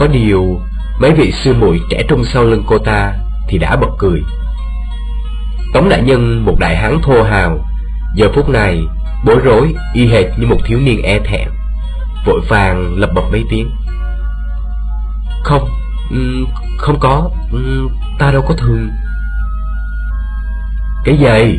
Có điều mấy vị sư muội trẻ trung sau lưng cô ta thì đã bật cười. Tống đại nhân, một đại hán thô hào, giờ phút này bối rối y hệt như một thiếu niên e thẹn, vội vàng lẩm bẩm mấy tiếng. Không có, ta đâu có thương. Cái gì?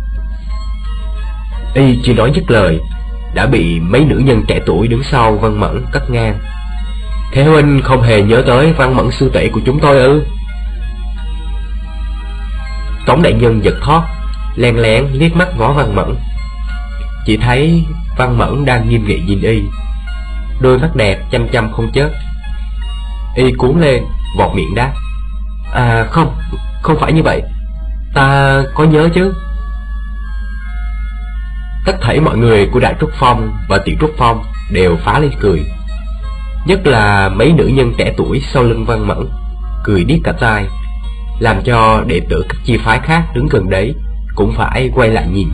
Y chưa nói dứt lời đã bị mấy nữ nhân trẻ tuổi đứng sau Văn Mẫn cắt ngang. Thế huynh không hề nhớ tới Văn Mẫn sư tỷ của chúng tôi ư? Tống đại nhân giật thót, len lén liếc mắt ngó Văn Mẫn. Chỉ thấy Văn Mẫn đang nghiêm nghị nhìn y, đôi mắt đẹp chăm chăm không chớp. Y cuốn lên, vọt miệng đáp: không phải như vậy, ta có nhớ chứ. Tất thảy mọi người của Đại Trúc Phong và Tiểu Trúc Phong đều phá lên cười, nhất là mấy nữ nhân trẻ tuổi sau lưng Văn Mẫn, cười điếc cả tai, làm cho đệ tử các chi phái khác đứng gần đấy cũng phải quay lại nhìn.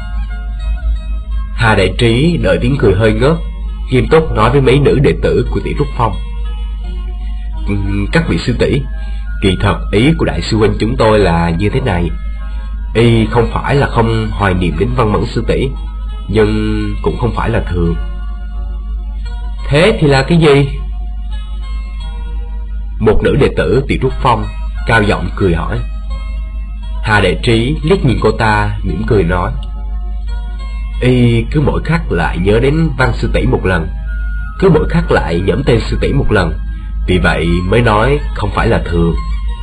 Hà Đại Trí đợi tiếng cười hơi ngớt, nghiêm túc nói với mấy nữ đệ tử của Tiểu Trúc Phong: các vị sư tỷ, kỳ thật ý của đại sư huynh chúng tôi là như thế này. Y không phải là không hoài niệm đến Văn Mẫn sư tỷ, nhưng cũng không phải là thường. Thế thì là cái gì? Một nữ đệ tử Tiểu Trúc Phong cao giọng cười hỏi. Hà Đại Trí liếc nhìn cô ta, mỉm cười nói: Y cứ mỗi khắc lại nhớ đến Văn sư tỷ một lần, cứ mỗi khắc lại nhẩm tên sư tỷ một lần, vì vậy mới nói không phải là thường.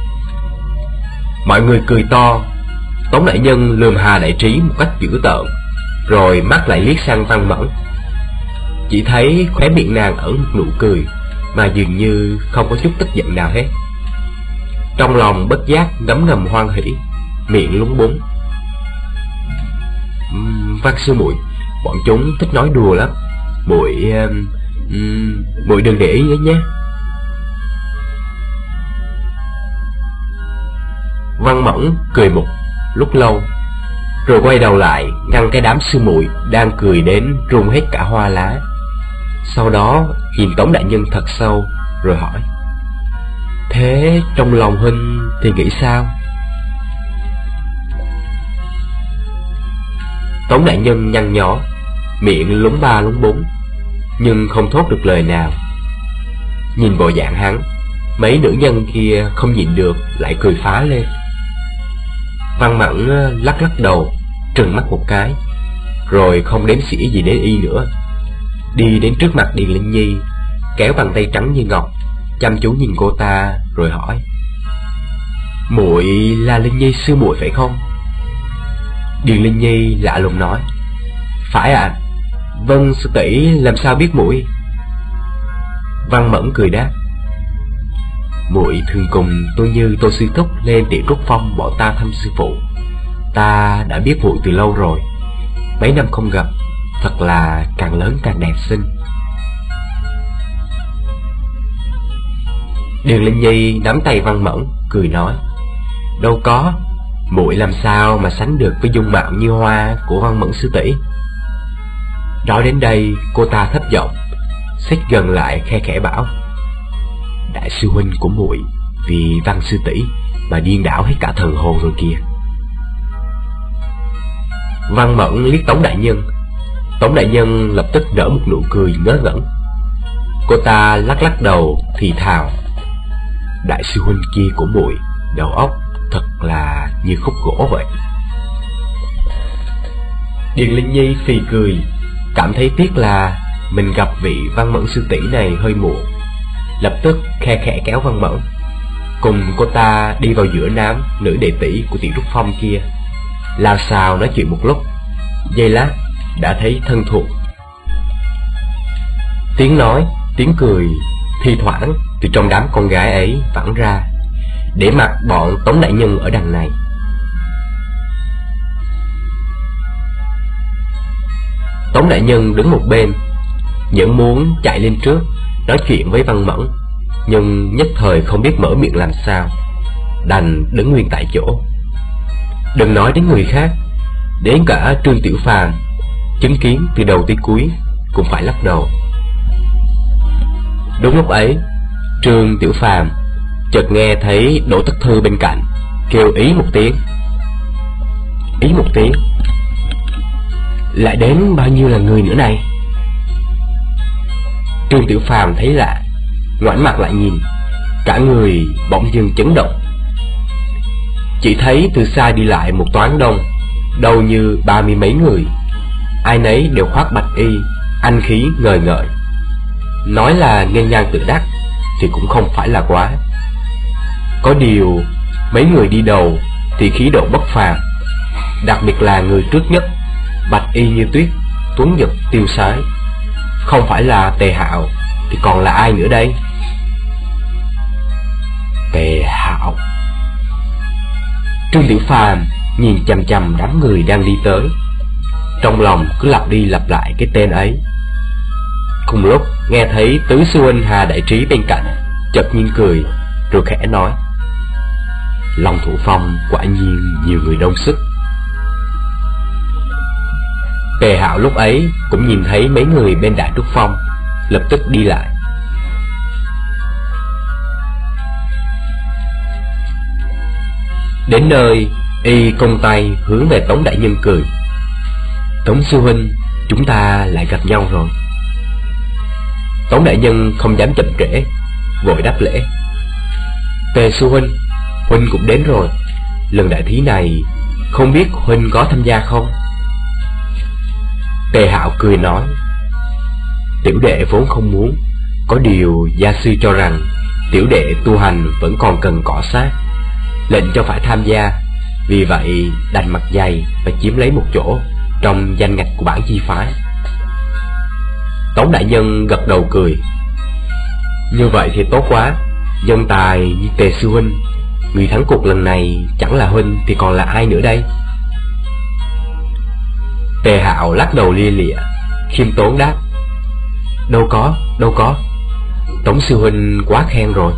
Mọi người cười to. Tống đại nhân lườm Hà Đại Trí một cách dữ tợn, rồi mắt lại liếc sang Văn Mẫn. Chỉ thấy khóe miệng nàng ẩn một nụ cười, mà dường như không có chút tức giận nào hết. Trong lòng bất giác ngấm ngầm hoan hỉ, miệng lúng búng. Văn sư muội, bọn chúng thích nói đùa lắm, muội đừng để ý nhé. Văn Mẫn cười một lúc lâu, rồi quay đầu lại ngăn cái đám sư muội đang cười đến rung hết cả hoa lá. Sau đó nhìn Tống đại nhân thật sâu, rồi hỏi: Thế trong lòng huynh thì nghĩ sao? Tống đại nhân nhăn nhó, miệng lúng ba lúng búng, nhưng không thốt được lời nào. Nhìn bộ dạng hắn, mấy nữ nhân kia không nhịn được lại cười phá lên. Văn Mẫn lắc lắc đầu, trừng mắt một cái, rồi không đếm xỉa gì đến y nữa, đi đến trước mặt Điền Linh Nhi, kéo bàn tay trắng như ngọc, chăm chú nhìn cô ta, rồi hỏi: Muội là Linh Nhi sư muội phải không? Điền Linh Nhi lạ lùng nói: Phải ạ. Vâng sư tỷ, làm sao biết muội? Văn Mẫn cười đáp: Muội thường cùng tôi Như tôi sư thúc lên Tiểu Trúc Phong bọn ta thăm sư phụ. Ta đã biết muội từ lâu rồi, mấy năm không gặp, thật là càng lớn càng đẹp xinh. Điền Linh Nhi nắm tay Văn Mẫn, cười nói: Đâu có, muội làm sao mà sánh được với dung mạo như hoa của Văn Mẫn sư tỷ. Nói đến đây, cô ta thấp giọng, xích gần lại khe khẽ bảo: Đại sư huynh của muội vì Văn sư tỷ mà điên đảo hết cả thần hồn rồi kìa. Văn Mẫn liếc Tống đại nhân. Tống đại nhân lập tức nở một nụ cười ngớ ngẩn. Cô ta lắc lắc đầu thì thào: Đại sư huynh kia của muội đầu óc thật là như khúc gỗ vậy. Điền Linh Nhi phì cười, cảm thấy tiếc là mình gặp vị Văn Mẫn sư tỷ này hơi muộn, lập tức khe khẽ kéo Văn Mẫn, cùng cô ta đi vào giữa đám nữ đệ tỷ của Tiểu Trúc Phong kia, lao xao nói chuyện một lúc, giây lát đã thấy thân thuộc. Tiếng nói, tiếng cười thi thoảng từ trong đám con gái ấy vẳng ra, để mặc bọn Tống đại nhân ở đằng này. Tống đại nhân đứng một bên, vẫn muốn chạy lên trước nói chuyện với Văn Mẫn, nhưng nhất thời không biết mở miệng làm sao, đành đứng nguyên tại chỗ. Đừng nói đến người khác, đến cả Trương Tiểu Phàm chứng kiến từ đầu tới cuối cũng phải lắc đầu. Đúng lúc ấy, Trương Tiểu Phàm chợt nghe thấy Đỗ Tất Thư bên cạnh kêu ý một tiếng. Ý một tiếng? Lại đến bao nhiêu là người nữa này? Trương Tiểu Phàm thấy lạ, ngoảnh mặt lại nhìn, cả người bỗng dưng chấn động. Chỉ thấy từ xa đi lại một toán đông, đâu như 30 mấy người, ai nấy đều khoác bạch y, anh khí ngời ngợi. Nói là nghênh ngang tự đắc thì cũng không phải là quá. Có điều mấy người đi đầu thì khí độ bất phàm, đặc biệt là người trước nhất, bạch y như tuyết, tuấn giật tiêu sái. Không phải là Tề Hạo thì còn là ai nữa đây? Tề Hạo. Trương Tiểu Phàm nhìn chằm chằm đám người đang đi tới, trong lòng cứ lặp đi lặp lại cái tên ấy. Cùng lúc nghe thấy tứ sư huynh Hà Đại Trí bên cạnh chợt nhiên cười, rồi khẽ nói: Long Thủ Phong quả nhiên nhiều người đông sức. Tề Hạo lúc ấy cũng nhìn thấy mấy người bên Đại Trúc Phong, lập tức đi lại. Đến nơi, y cong tay hướng về Tống đại nhân cười: Tống sư huynh, chúng ta lại gặp nhau rồi. Tống đại nhân không dám chậm trễ, vội đáp lễ: Tề sư huynh, huynh cũng đến rồi. Lần đại thí này không biết huynh có tham gia không? Tề Hạo cười nói: Tiểu đệ vốn không muốn, có điều gia sư cho rằng tiểu đệ tu hành vẫn còn cần cọ sát, lệnh cho phải tham gia. Vì vậy đành mặt dày và chiếm lấy một chỗ trong danh ngạch của bản chi phái. Tống đại nhân gật đầu cười: Như vậy thì tốt quá. Nhân tài như Tề sư huynh, người thắng cuộc lần này chẳng là huynh thì còn là ai nữa đây? Tề Hạo lắc đầu lia lịa, khiêm tốn đáp: Đâu có. Tống sư huynh quá khen rồi.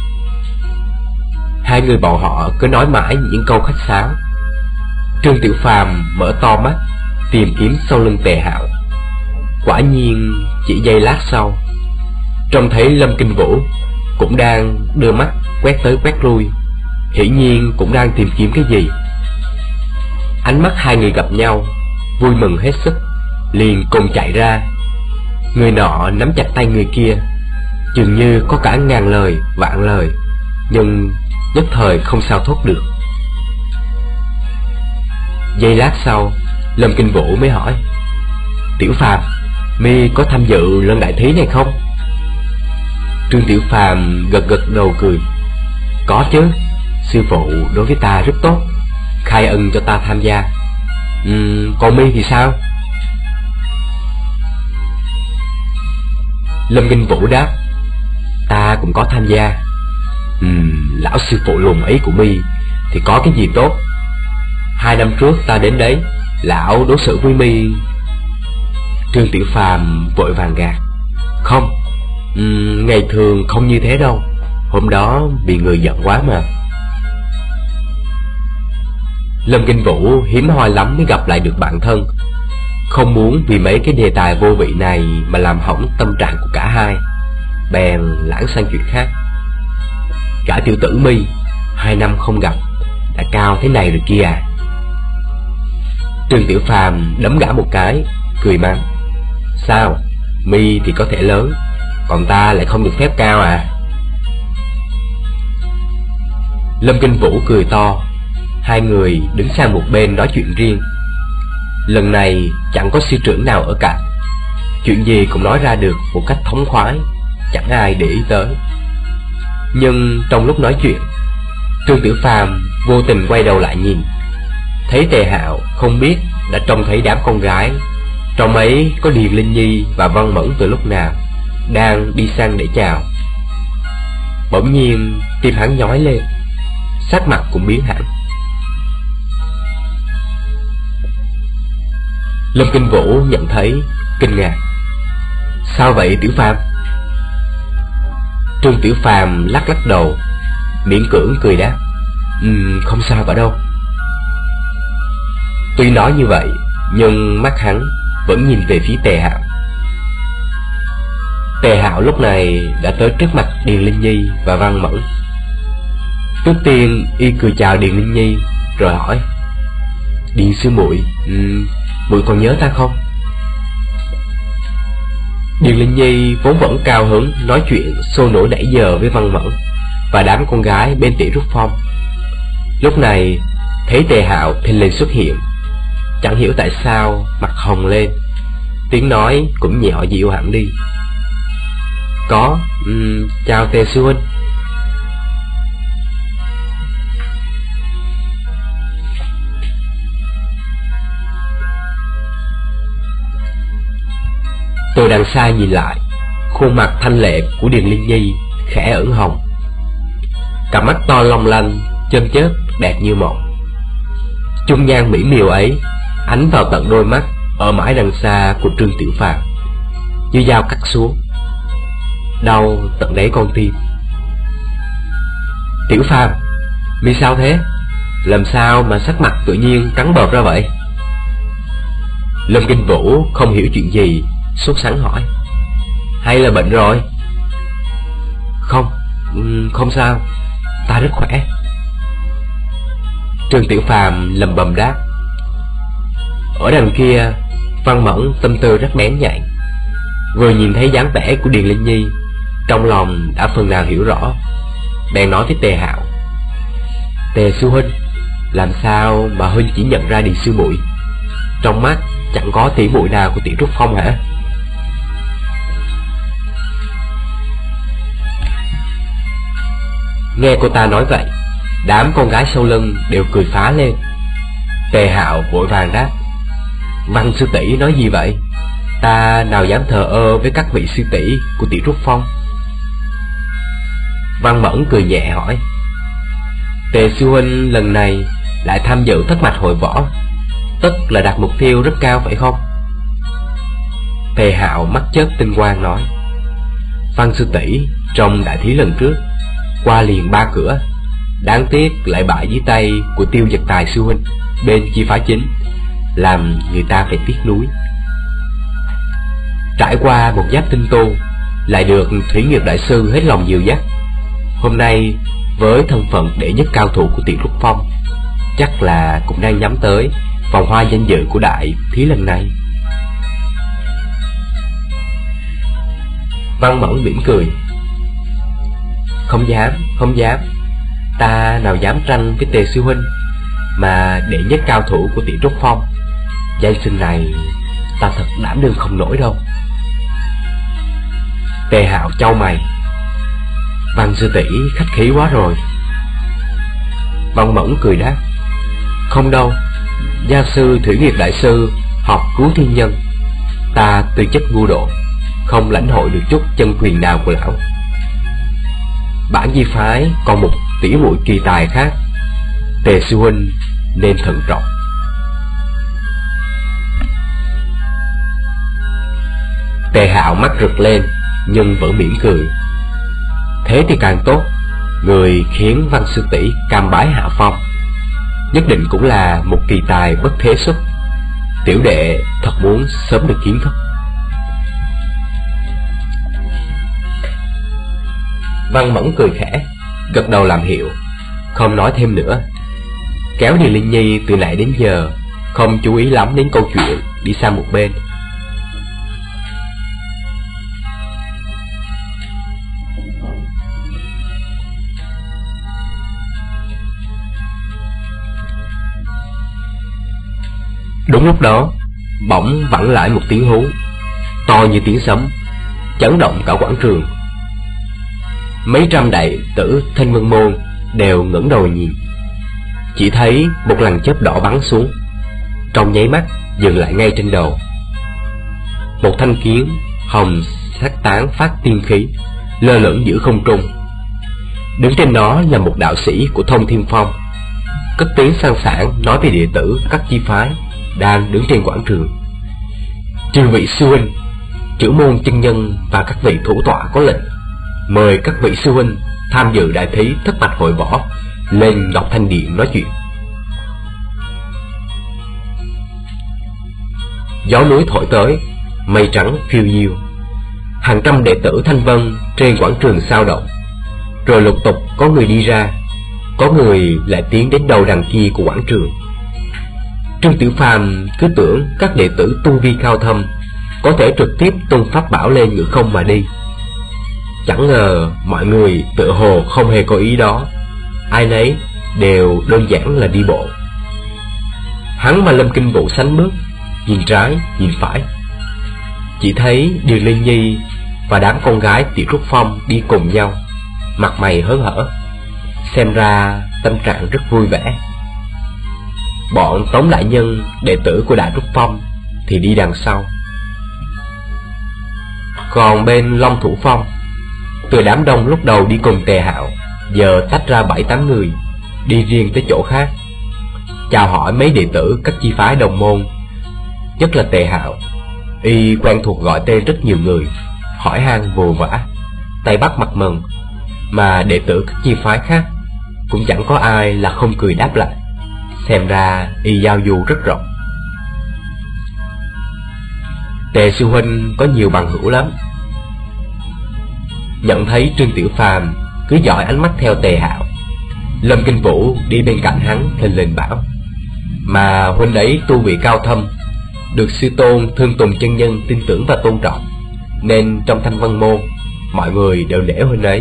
Hai người bọn họ cứ nói mãi những câu khách sáo. Trương Tiểu Phàm mở to mắt tìm kiếm sau lưng Tề Hạo. Quả nhiên chỉ giây lát sau, trông thấy Lâm Kinh Vũ cũng đang đưa mắt quét tới quét lui, hiển nhiên cũng đang tìm kiếm cái gì. Ánh mắt hai người gặp nhau, vui mừng hết sức, liền cùng chạy ra. Người nọ nắm chặt tay người kia, dường như có cả ngàn lời vạn lời, nhưng nhất thời không sao thốt được. Giây lát sau, Lâm Kinh Vũ mới hỏi: Tiểu Phàm, mi có tham dự lần đại thí này không? Trương Tiểu Phàm gật gật đầu cười: Có chứ, sư phụ đối với ta rất tốt, khai ân cho ta tham gia. Còn mi thì sao? Lâm Kinh Vũ đáp: Ta cũng có tham gia. Lão sư phụ lùn ấy của mi thì có cái gì tốt? 2 năm trước ta đến đấy, lão đối xử với mi. Trương Tiểu Phàm vội vàng gạt: Không, ngày thường không như thế đâu, hôm đó bị người giận quá mà. Lâm Kinh Vũ hiếm hoi lắm mới gặp lại được bạn thân, không muốn vì mấy cái đề tài vô vị này mà làm hỏng tâm trạng của cả hai, bèn lãng sang chuyện khác. Cả tiểu tử mi 2 năm không gặp đã cao thế này rồi kia à? Trương Tiểu Phàm đấm gã một cái, cười mắng: Sao, mi thì có thể lớn, còn ta lại không được phép cao à? Lâm Kinh Vũ cười to, hai người đứng sang một bên nói chuyện riêng. Lần này chẳng có sư trưởng nào ở cạnh, chuyện gì cũng nói ra được một cách thống khoái, chẳng ai để ý tới. Nhưng trong lúc nói chuyện, Trương Tiểu Phàm vô tình quay đầu lại nhìn, thấy Tề Hạo không biết đã trông thấy đám con gái, trong ấy có Điền Linh Nhi và Văn Mẫn từ lúc nào, đang đi sang để chào. Bỗng nhiên tim hắn nhói lên, sắc mặt cũng biến hẳn. Lâm Kinh Vũ nhận thấy, kinh ngạc: Sao vậy Tiểu Phàm? Trương Tiểu Phàm lắc lắc đầu, miễn cưỡng cười đáp: Không sao cả đâu. Tuy nói như vậy, nhưng mắt hắn vẫn nhìn về phía Tề Hạo. Tề Hạo lúc này đã tới trước mặt Điền Linh Nhi và Văn Mẫn. Trước tiên y cười chào Điền Linh Nhi rồi hỏi: Điền sư muội, muội còn nhớ ta không? Điền Linh Nhi vốn vẫn cao hứng nói chuyện sôi nổi nãy giờ với Văn Mẫn và đám con gái bên Tỷ Trúc Phong. Lúc này thấy Tề Hạo thình lình xuất hiện, chẳng hiểu tại sao mặt hồng lên, tiếng nói cũng nhỏ dịu hẳn đi. Có, chào Tề sư huynh. Tôi đằng xa nhìn lại, khuôn mặt thanh lệ của Điền Linh Nhi khẽ ửng hồng, cặp mắt to long lanh, chân chớp đẹp như mộng. Chung nhan mỹ miều ấy ánh vào tận đôi mắt ở mãi đằng xa của Trương Tiểu Phàm, như dao cắt xuống, đau tận đáy con tim. Tiểu Phàm, mi sao thế? Làm sao mà sắc mặt tự nhiên trắng bợp ra vậy? Lâm Kinh Vũ không hiểu chuyện gì, sốt sắng hỏi: Hay là bệnh rồi? Không sao, ta rất khỏe. Trương Tiểu Phàm lầm bầm đáp. Ở đằng kia, Văn Mẫn tâm tư rất bén nhạy, vừa nhìn thấy dáng vẻ của Điền Linh Nhi, trong lòng đã phần nào hiểu rõ, bèn nói với Tề Hạo: Tề sư huynh, làm sao mà huynh chỉ nhận ra Điền sư muội? Trong mắt chẳng có tỷ muội nào của Tỷ Trúc Phong hả? Nghe cô ta nói vậy, đám con gái sau lưng đều cười phá lên. Tề Hạo vội vàng đáp: Văn sư tỷ nói gì vậy? Ta nào dám thờ ơ với các vị sư tỷ của Tỷ Trúc Phong. Văn Mẫn cười nhẹ hỏi: Tề sư huynh lần này lại tham dự thất mạch hội võ, tức là đặt mục tiêu rất cao phải không? Tề Hạo mắt chớp tinh quang nói: Văn sư tỷ trong đại thí lần trước qua liền 3 cửa, đáng tiếc lại bại dưới tay của Tiêu Dật Tài sư huynh bên chi phái chính, làm người ta phải tiếc nuối. Trải qua một giáp tinh tu, lại được Thủy Nghiệp đại sư hết lòng dìu dắt, hôm nay với thân phận đệ nhất cao thủ của Tỷ Trúc Phong, chắc là cũng đang nhắm tới vòng hoa danh dự của đại thí lần này. Văn Mẫn mỉm cười: Không dám, ta nào dám tranh với Tề sư huynh, mà đệ nhất cao thủ của Tỷ Trúc Phong, danh xưng này ta thật đảm đương không nổi đâu. Tề Hạo chau mày: Văn sư tỷ khách khí quá rồi. Văn Mẫn cười đáp: Không đâu, gia sư Thủy Nghiệp đại sư học cứu thiên nhân, ta tư chất ngu độ, không lãnh hội được chút chân quyền nào của lão. Bản di phái còn một tỷ muội kỳ tài khác, Tề sư huynh nên thận trọng. Tề Hạo mắt rực lên nhưng vẫn mỉm cười: Thế thì càng tốt, người khiến Văn sư tỷ cam bái hạ phong, nhất định cũng là một kỳ tài bất thế xuất. Tiểu đệ thật muốn sớm được kiến thức. Văn Mẫn cười khẽ, gật đầu làm hiệu, không nói thêm nữa, kéo Điền Linh Nhi từ nãy đến giờ không chú ý lắm đến câu chuyện, đi sang một bên. Đúng lúc đó, bỗng vẳng lại một tiếng hú to như tiếng sấm, chấn động cả quảng trường. Mấy trăm đệ tử Thanh Vân Môn đều ngẩng đầu nhìn, chỉ thấy một làn chớp đỏ bắn xuống, trong nháy mắt dừng lại ngay trên đầu. Một thanh kiếm hồng sắc tán phát tiên khí, lơ lửng giữa không trung. Đứng trên đó là một đạo sĩ của Thông Thiên Phong, cất tiếng sang sảng nói với đệ tử các chi phái đang đứng trên quảng trường: Chư vị sư huynh, trưởng môn chân nhân và các vị thủ tọa có lệnh, mời các vị sư huynh tham dự đại thí thất mạch hội võ, lên Ngọc Thanh Điện nói chuyện. Gió núi thổi tới, mây trắng phiêu diêu, Hàng trăm đệ tử Thanh Vân trên quảng trường sao động, rồi lục tục có người đi ra, có người lại tiến đến đầu đằng kia của quảng trường. Trương Tiểu Phàm cứ tưởng các đệ tử tu vi cao thâm có thể trực tiếp tung pháp bảo lên ngự không mà đi. Chẳng ngờ mọi người tự hồ không hề có ý đó, ai nấy đều đơn giản là đi bộ. Hắn và Lâm Kinh Vũ sánh bước, nhìn trái nhìn phải, chỉ thấy Điền Linh Nhi và đám con gái Tiểu Trúc Phong đi cùng nhau, mặt mày hớn hở, xem ra tâm trạng rất vui vẻ. Bọn Tống đại nhân, đệ tử của Đại Trúc Phong thì đi đằng sau. Còn bên Long Thủ Phong, từ đám đông lúc đầu đi cùng Tề Hạo, giờ tách ra 7-8 người, đi riêng tới chỗ khác, chào hỏi mấy đệ tử các chi phái đồng môn. Nhất là Tề Hạo, y quen thuộc gọi tên rất nhiều người, hỏi han vồ vã, tay bắt mặt mừng, mà đệ tử các chi phái khác cũng chẳng có ai là không cười đáp lại. Xem ra y giao du rất rộng. Tề sư huynh có nhiều bằng hữu lắm. Nhận thấy Trương Tiểu Phàm cứ dõi ánh mắt theo Tề Hạo, Lâm Kinh Vũ đi bên cạnh hắn thình lình bảo: mà huynh ấy tu vị cao thâm, được sư tôn Thương Tùng chân nhân tin tưởng và tôn trọng, nên trong Thanh Vân môn mọi người đều nể huynh ấy.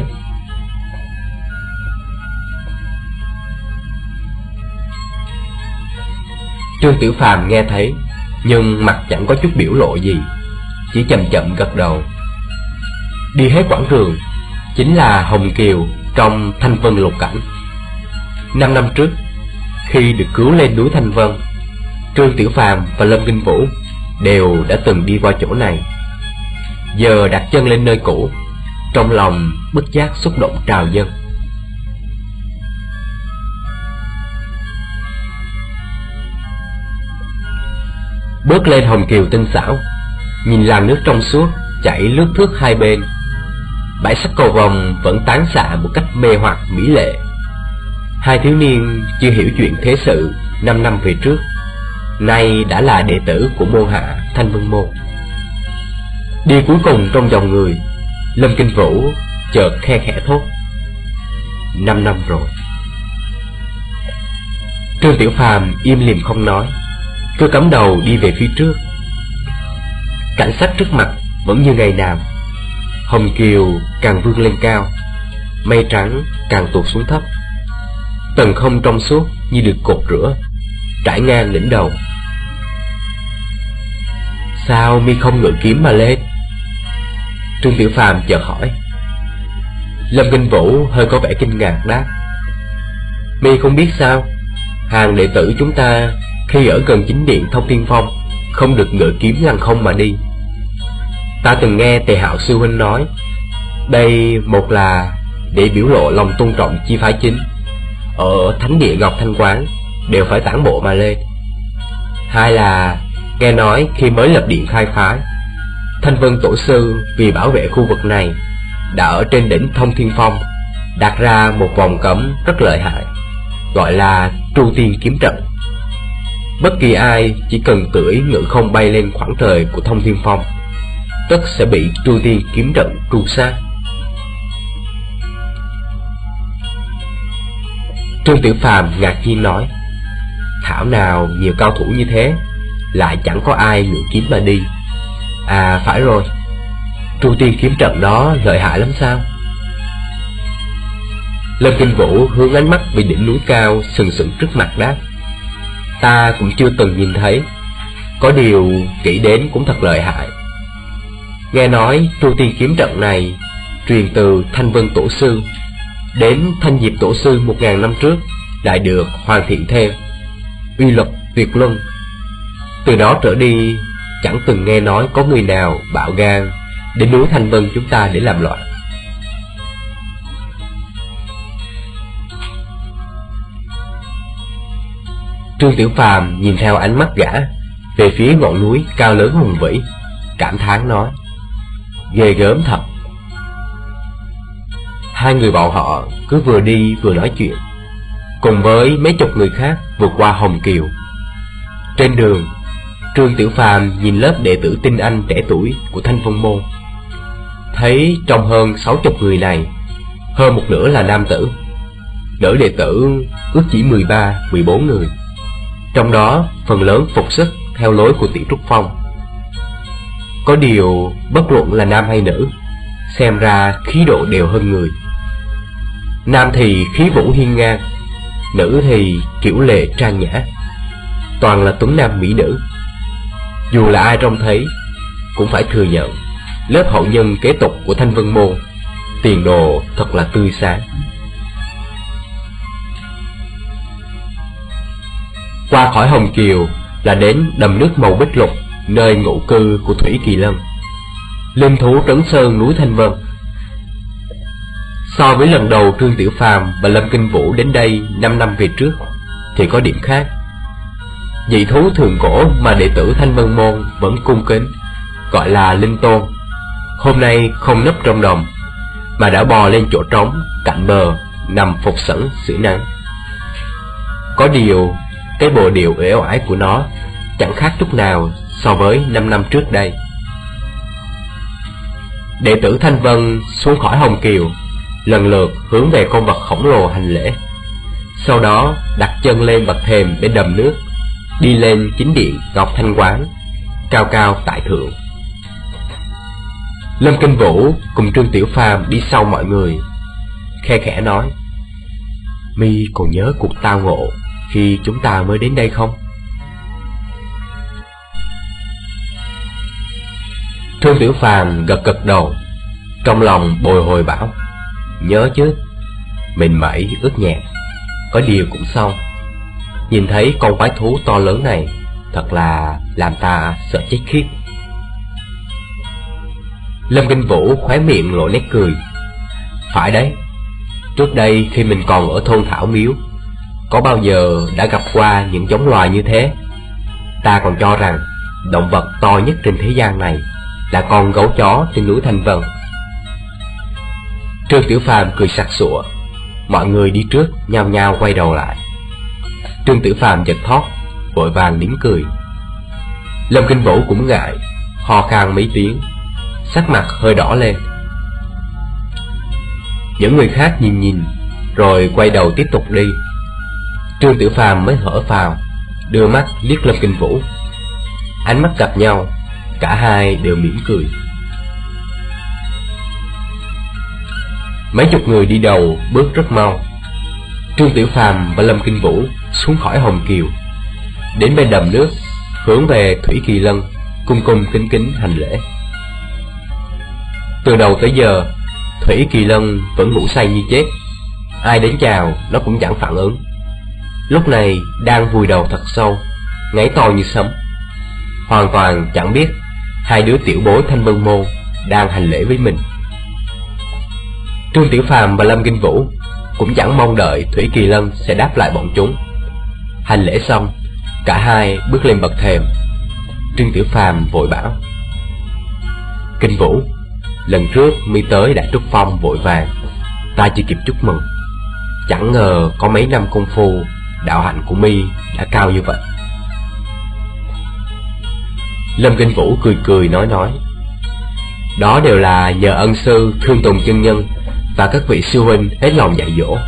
Trương Tiểu Phàm nghe thấy, nhưng mặt chẳng có chút biểu lộ gì, chỉ chậm chậm gật đầu. Đi hết quảng trường chính là Hồng Kiều trong Thanh Vân lục cảnh. 5 năm trước, khi được cứu lên núi Thanh Vân, Trương Tiểu Phàm và Lâm Kinh Vũ đều đã từng đi qua chỗ này. Giờ đặt chân lên nơi cũ, trong lòng bất giác xúc động trào dâng. Bước lên Hồng Kiều tinh xảo, nhìn làn nước trong suốt chảy lướt thướt hai bên, bãi sắc cầu vồng vẫn tán xạ một cách mê hoặc mỹ lệ. Hai thiếu niên chưa hiểu chuyện thế sự 5 năm về trước, nay đã là đệ tử của môn hạ Thanh Vân môn. Đi cuối cùng trong dòng người, Lâm Kinh Vũ chợt khe khẽ thốt: 5 năm rồi. Trương Tiểu Phàm im lìm không nói, cứ cắm đầu đi về phía trước. Cảnh sắc trước mặt vẫn như ngày nào. Hồng Kiều càng vươn lên cao, mây trắng càng tụt xuống thấp, tầng không trong suốt như được cột rửa trải ngang đỉnh đầu. Sao mi không ngự kiếm mà lên? Trương Tiểu Phàm chợt hỏi. Lâm Kinh Vũ hơi có vẻ kinh ngạc đáp: mi không biết sao, hàng đệ tử chúng ta khi ở gần chính điện Thông Thiên Phong không được ngự kiếm lăng không mà đi. Ta từng nghe Tề Hạo sư huynh nói, đây một là để biểu lộ lòng tôn trọng chi phái chính, ở thánh địa Ngọc Thanh Quán đều phải tản bộ mà lên. Hai là nghe nói khi mới lập điện khai phái, Thanh Vân tổ sư vì bảo vệ khu vực này đã ở trên đỉnh Thông Thiên Phong đặt ra một vòng cấm rất lợi hại, gọi là Tru Tiên kiếm trận. Bất kỳ ai chỉ cần cưỡi ngự không bay lên khoảng trời của Thông Thiên Phong, tất sẽ bị Tru Tiên kiếm trận tru sát. Trương Tiểu Phàm ngạc nhiên nói: thảo nào nhiều cao thủ như thế, lại chẳng có ai ngự kiếm mà đi. À phải rồi, Tru Tiên kiếm trận đó lợi hại lắm sao? Lâm Kinh Vũ hướng ánh mắt về đỉnh núi cao sừng sững trước mặt đáp: ta cũng chưa từng nhìn thấy, có điều kỹ đến cũng thật lợi hại. Nghe nói Tru Tiên kiếm trận này truyền từ Thanh Vân tổ sư đến Thanh Diệp tổ sư 1000 năm trước lại được hoàn thiện thêm, uy lực tuyệt luân. Từ đó trở đi chẳng từng nghe nói có người nào bạo gan đến núi Thanh Vân chúng ta để làm loạn. Trương Tiểu Phàm nhìn theo ánh mắt gã về phía ngọn núi cao lớn hùng vĩ, cảm thán nói: ghê gớm thật. Hai người bọn họ cứ vừa đi vừa nói chuyện, cùng với mấy chục người khác vượt qua Hồng Kiều. Trên đường, Trương Tiểu Phàm nhìn lớp đệ tử tinh anh trẻ tuổi của Thanh Vân môn. thấy trong hơn 60 người này, hơn một nửa là nam tử. Nữ đệ tử ước chỉ 13-14 người. Trong đó phần lớn phục sức theo lối của Tiểu Trúc Phong. Có điều bất luận là nam hay nữ, xem ra khí độ đều hơn người. Nam thì khí vũ hiên ngang, nữ thì kiểu lệ trang nhã. Toàn là tuấn nam mỹ nữ. Dù là ai trông thấy cũng phải thừa nhận lớp hậu nhân kế tục của Thanh Vân Môn tiền đồ thật là tươi sáng. Qua khỏi Hồng Kiều là đến đầm nước màu bích lục, nơi ngụ cư của Thủy Kỳ Lân, linh thú trấn sơn núi Thanh Vân. So với lần đầu Trương Tiểu Phàm và Lâm Kinh Vũ đến đây 5 năm về trước thì có điểm khác. Dị thú thường cổ mà đệ tử Thanh Vân Môn vẫn cung kính, gọi là linh tôn, hôm nay không nấp trong đồng, mà đã bò lên chỗ trống cạnh bờ nằm phục sẵn sưởi nắng. Có điều cái bộ điệu uể oải của nó chẳng khác chút nào so với 5 năm trước đây. Đệ tử Thanh Vân xuống khỏi Hồng Kiều, lần lượt hướng về con vật khổng lồ hành lễ, sau đó đặt chân lên bậc thềm bên đầm nước, đi lên chính điện Ngọc Thanh Quán, cao cao tại thượng. Lâm Kinh Vũ cùng Trương Tiểu Phàm đi sau mọi người, khe khẽ nói: "Mi còn nhớ cuộc tao ngộ khi chúng ta mới đến đây không?" Trương Tiểu Phàm gật gật đầu, trong lòng bồi hồi bảo: "Nhớ chứ, mình mẩy ướt nhẹp, có điều cũng xong. Nhìn thấy con quái thú to lớn này, thật là làm ta sợ chết khiếp." Lâm Kinh Vũ khóe miệng lộ nét cười: "Phải đấy, trước đây khi mình còn ở thôn Thảo Miếu, có bao giờ đã gặp qua những giống loài như thế. Ta còn cho rằng động vật to nhất trên thế gian này là con gấu chó trên núi Thanh Vân." Trương Tiểu Phàm cười sặc sụa, mọi người đi trước nhao nhao quay đầu lại. Trương Tiểu Phàm giật thót, vội vàng nín cười. Lâm Kinh Vũ cũng ngại, ho khan mấy tiếng, sắc mặt hơi đỏ lên. Những người khác nhìn nhìn, rồi quay đầu tiếp tục đi. Trương Tiểu Phàm mới thở phào, đưa mắt liếc Lâm Kinh Vũ. Ánh mắt gặp nhau, cả hai đều mỉm cười. Mấy chục người đi đầu bước rất mau. Trương Tiểu Phàm và Lâm Kinh Vũ xuống khỏi Hồng Kiều, đến bên đầm nước, hướng về Thủy Kỳ Lân cung cung kính kính hành lễ. Từ đầu tới giờ, Thủy Kỳ Lân vẫn ngủ say như chết, ai đến chào nó cũng chẳng phản ứng. Lúc này đang vùi đầu thật sâu, ngáy to như sấm, hoàn toàn chẳng biết hai đứa tiểu bối Thanh Vân Môn đang hành lễ với mình. Trương Tiểu Phàm và Lâm Kinh Vũ cũng chẳng mong đợi Thủy Kỳ Lân sẽ đáp lại bọn chúng. Hành lễ xong, cả hai bước lên bậc thềm. Trương Tiểu Phàm vội bảo: "Kinh Vũ, lần trước mi tới Đại Trúc Phong vội vàng, ta chưa kịp chúc mừng. Chẳng ngờ có mấy năm công phu, đạo hạnh của mi đã cao như vậy." Lâm Kinh Vũ cười cười nói: "Đó đều là nhờ ân sư Thương Tùng chân nhân và các vị sư huynh hết lòng dạy dỗ."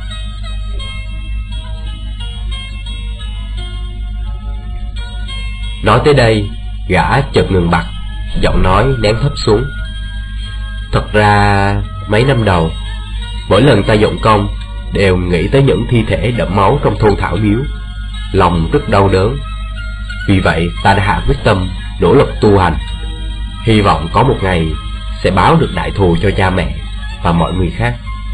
Nói tới đây, gã chợt ngừng bặt, giọng nói nén thấp xuống: "Thật ra mấy năm đầu, mỗi lần ta dụng công đều nghĩ tới những thi thể đẫm máu trong thôn Thảo Miếu, lòng rất đau đớn. Vì vậy ta đã hạ quyết tâm nỗ lực tu hành, hy vọng có một ngày sẽ báo được đại thù cho cha mẹ và mọi người khác."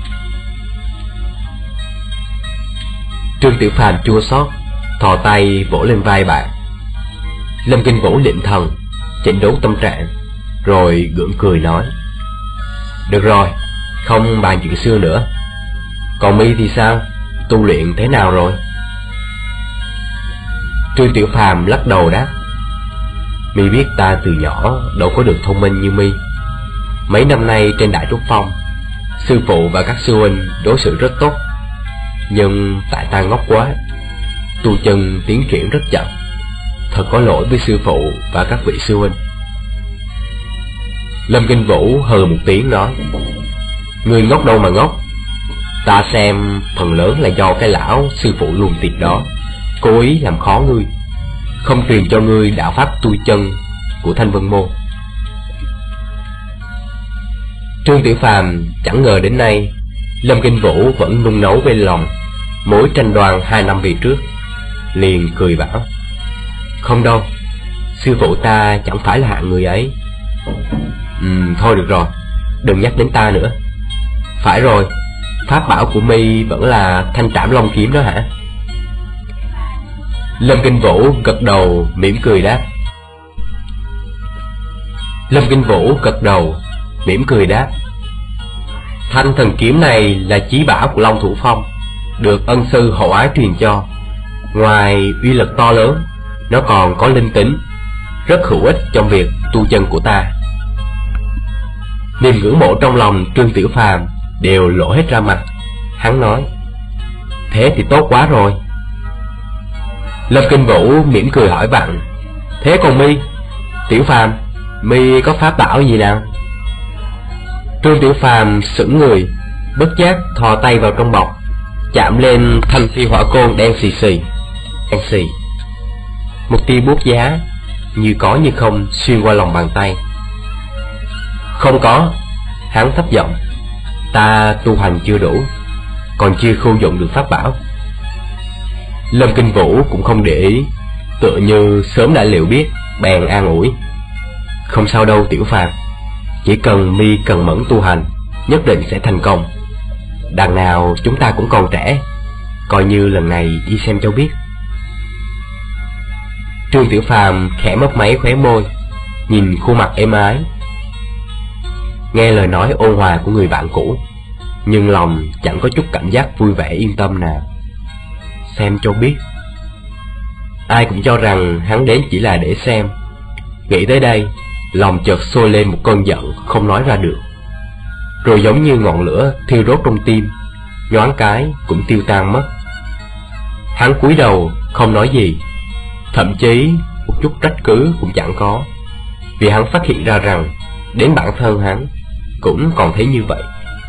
Trương Tiểu Phàm chua xót, thò tay vỗ lên vai bạn. Lâm Kinh Vũ định thần, chỉnh đốn tâm trạng, rồi gượng cười nói: "Được rồi, không bàn chuyện xưa nữa. Còn mi thì sao, tu luyện thế nào rồi?" Trương Tiểu Phàm lắc đầu đáp: "Mi biết ta từ nhỏ đâu có được thông minh như mi. Mấy năm nay trên Đại Trúc Phong, sư phụ và các sư huynh đối xử rất tốt, nhưng tại ta ngốc quá, tu chân tiến triển rất chậm. Thật có lỗi với sư phụ và các vị sư huynh." Lâm Kinh Vũ hừ một tiếng nói: Ngươi ngốc đâu mà ngốc. Ta xem phần lớn là do cái lão sư phụ luồn tiệt đó cố ý làm khó ngươi, không truyền cho ngươi đạo pháp tu chân của Thanh Vân Môn. Trương Tiểu Phàm chẳng ngờ đến nay Lâm Kinh Vũ vẫn nung nấu bên lòng mối tranh đoan 2 năm về trước, liền cười bảo: Không đâu, sư phụ ta chẳng phải là hạng người ấy. Thôi được rồi, đừng nhắc đến ta nữa. Phải rồi, pháp bảo của mi vẫn là Thanh Trảm Long kiếm đó hả? Lâm Kinh Vũ gật đầu mỉm cười đáp. Thanh thần kiếm này là chí bảo của Long Thủ Phong, được ân sư hậu ái truyền cho. Ngoài uy lực to lớn, nó còn có linh tính, rất hữu ích trong việc tu chân của ta. Niềm ngưỡng mộ trong lòng Trương Tiểu Phàm đều lộ hết ra mặt. Hắn nói: Thế thì tốt quá rồi. Lâm Kinh Vũ mỉm cười hỏi bạn: Thế còn mi, Tiểu Phàm, mi có pháp bảo gì nào? Trương Tiểu Phàm sững người, bất giác thò tay vào trong bọc, chạm lên thanh phi hỏa côn đen xì. Một tia buốt giá như có như không xuyên qua lòng bàn tay. Không có, hắn thấp giọng, ta tu hành chưa đủ, còn chưa khâu dụng được pháp bảo. Lâm Kinh Vũ cũng không để ý, tựa như sớm đã liệu biết, bèn an ủi: Không sao đâu Tiểu Phàm, chỉ cần mi cần mẫn tu hành, nhất định sẽ thành công. Đằng nào chúng ta cũng còn trẻ, coi như lần này đi xem cho biết. Trương Tiểu Phàm khẽ mấp máy khóe môi, nhìn khuôn mặt êm ái. Nghe lời nói ôn hòa của người bạn cũ, nhưng lòng chẳng có chút cảm giác vui vẻ yên tâm nào. Xem cho biết. Ai cũng cho rằng hắn đến chỉ là để xem. Nghĩ tới đây, lòng chợt sôi lên một cơn giận không nói ra được, rồi giống như ngọn lửa thiêu đốt trong tim, nhoáng cái cũng tiêu tan mất. Hắn cúi đầu không nói gì, thậm chí một chút trách cứ cũng chẳng có, vì hắn phát hiện ra rằng đến bản thân hắn cũng còn thấy như vậy.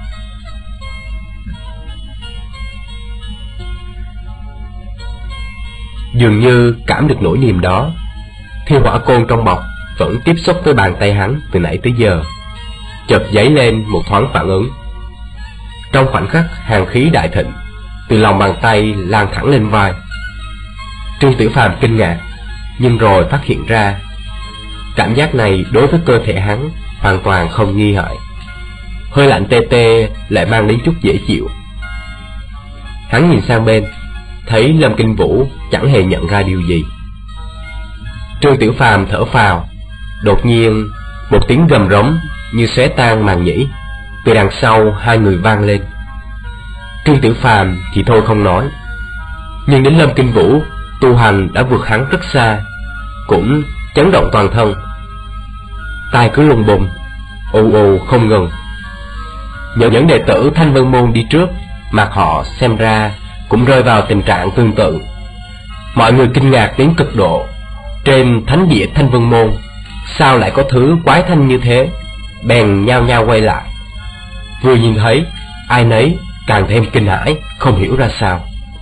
Dường như cảm được nỗi niềm đó, thiên hỏa côn trong bọc vẫn tiếp xúc với bàn tay hắn từ nãy tới giờ, chợt dấy lên một thoáng phản ứng. Trong khoảnh khắc hàn khí đại thịnh từ lòng bàn tay lan thẳng lên vai. Trương Tiểu Phàm kinh ngạc, nhưng rồi phát hiện ra cảm giác này đối với cơ thể hắn hoàn toàn không nghi hại, hơi lạnh tê tê lại mang đến chút dễ chịu. Hắn nhìn sang bên, thấy Lâm Kinh Vũ chẳng hề nhận ra điều gì. Trương Tiểu Phàm thở phào, đột nhiên một tiếng gầm rống như xé tan màn nhĩ từ đằng sau hai người vang lên. Trương Tiểu Phàm thì thôi không nói, nhưng đến Lâm Kinh Vũ tu hành đã vượt hắn rất xa, cũng chấn động toàn thân. Tai cứ lùng bùng, ù ù không ngừng. Những đệ tử Thanh Vân Môn đi trước, mặt họ xem ra cũng rơi vào tình trạng tương tự. Mọi người kinh ngạc đến cực độ. Trên thánh địa Thanh Vân Môn sao lại có thứ quái thanh như thế, bèn nhao nhao quay lại. Vừa nhìn thấy, ai nấy càng thêm kinh hãi, không hiểu ra sao.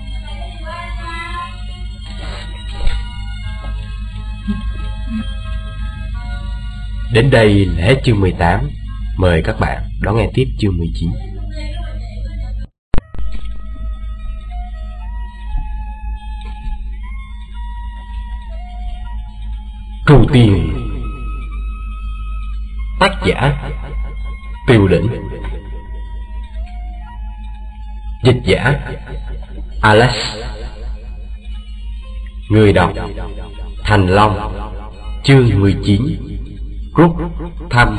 Đến đây là hết chương 18. Mời các bạn đón nghe tiếp chương 19. Cửu Tiền. Tác giả Tiêu Đỉnh. Dịch giả Alex. Người đọc Thành Long. Chương 19. Rút thăm.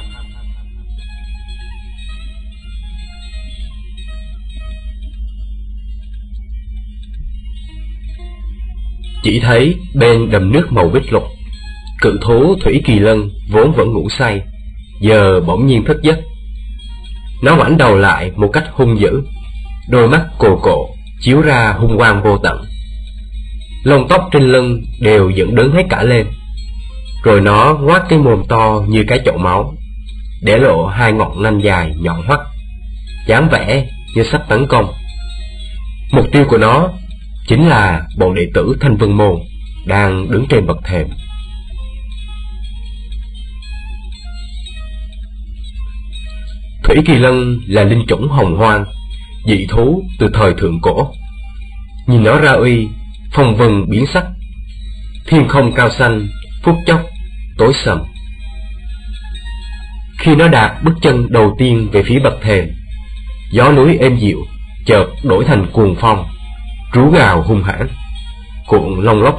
Chỉ thấy bên đầm nước màu bích lục, cự thú Thủy Kỳ Lân vốn vẫn ngủ say, giờ bỗng nhiên thức giấc. Nó ngoảnh đầu lại một cách hung dữ, đôi mắt cồ cộ chiếu ra hung quang vô tận. Lông tóc trên lưng đều dựng đứng hết cả lên, rồi nó ngoác cái mồm to như cái chậu máu, để lộ hai ngọn nanh dài nhọn hoắt, dáng vẻ như sắp tấn công. Mục tiêu của nó chính là bọn đệ tử Thanh Vân Môn đang đứng trên bậc thềm. Thủy Kỳ Lân là linh chủng hồng hoang, dị thú từ thời thượng cổ. Nhìn nó ra uy, phong vân biến sắc, thiên không cao xanh, phút chốc tối sầm. Khi nó đạp bước chân đầu tiên về phía bậc thềm, gió núi êm dịu chợt đổi thành cuồng phong, rú gào hung hãn, cuộn lông lốc